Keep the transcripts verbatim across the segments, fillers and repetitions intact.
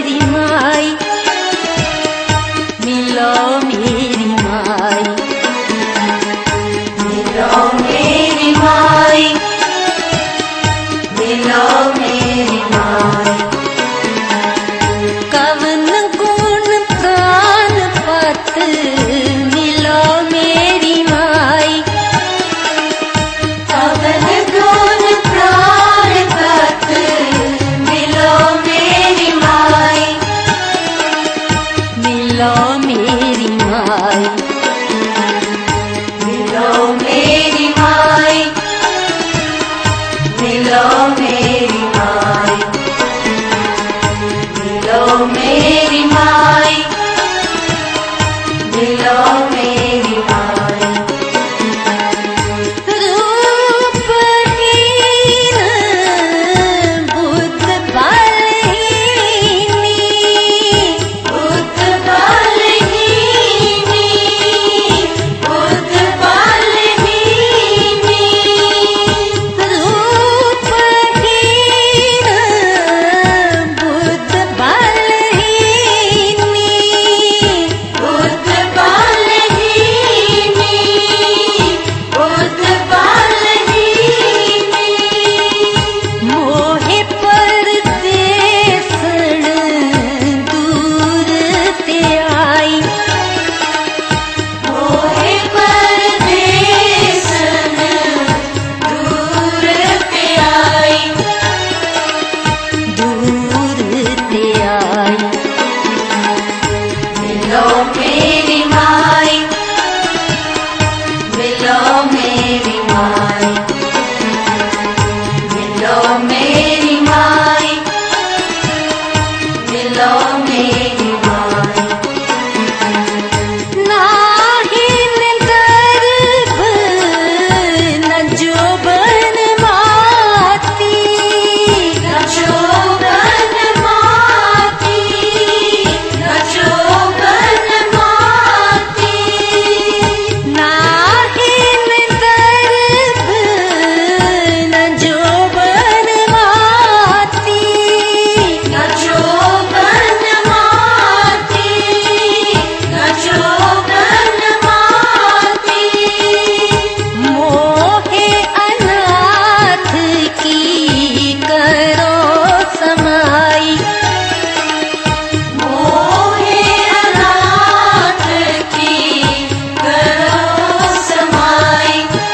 मेरी माई, मिलो मेरी माई, मिलो मेरी माई, मिलो मेरी माई। कवन गुण प्राण पत मिलो मेरी माई, कवन गुण प्राण पत मिलो मेरी माई, मिलो मेरी माई, मिलो मेरी माई, मिलो मेरी माई, मिलो मेरी माई, मिलो मेरी माई। रूपहीन बुद्ध बलहीनी, बुद्ध बलहीनी, बुद्ध बलहीनी। रूपहीन बुद्ध बलहीनी, बुद्ध बलहीनी, बुद्ध बलहीनी। मोहे परदेसण दूर ते आई, मोहे परदेसण दूर ते आई, दूर ते आई। मिलो मेरी माई, मिलो मेरी माई, मिलो मेरी माई, मिलो मेरी माई। नाही निंदर्भ न जोबन माती, न जोबन माती, न जोबन माती। नाही निंदर्भ न जोबन माती, न जोबन माती, न जोबन माती। मोहे अनाथ की करो समाई, मोहे अनाथ की करो समाई,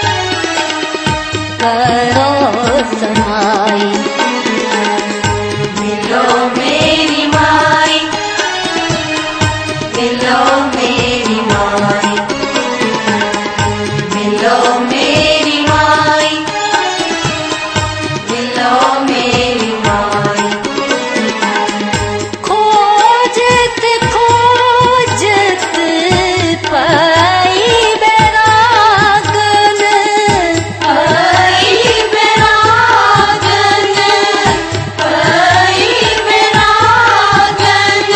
करो समाई। मिलो मेरी माई, मिलो मेरी माई, मिलो मेरी माई, मिलो मेरी माई। खोजत खोजत पाई बैरागन, पाई बैरागन, पाई बैरागन।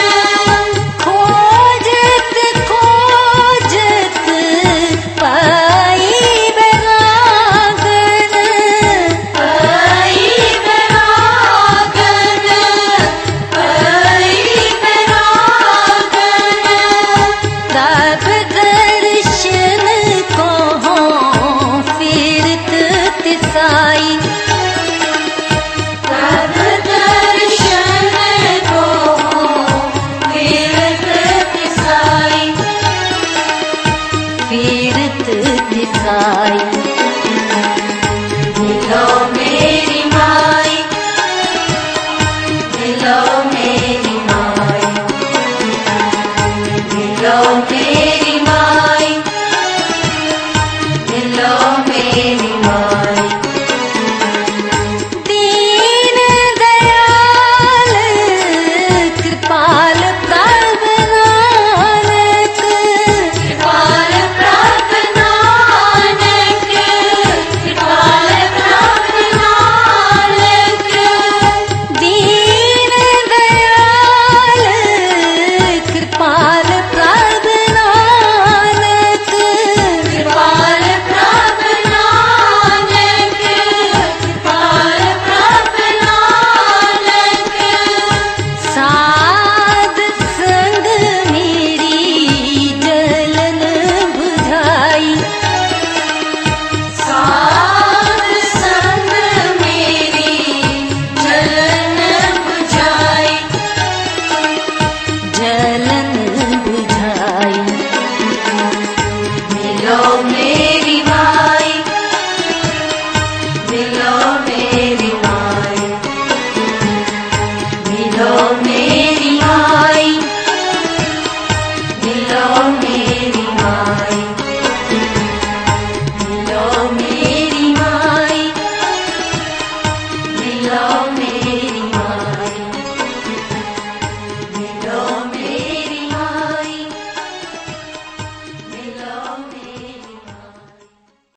खोजत खोजत पाई बैरागन, पाई बैरागन, पाई बैरागन। तब दर्शन को फिरत तिसाई, तब दर्शन को फिरत तिसाई, फिरत तिसाई। मिलो मेरी माई, मिलो मेरी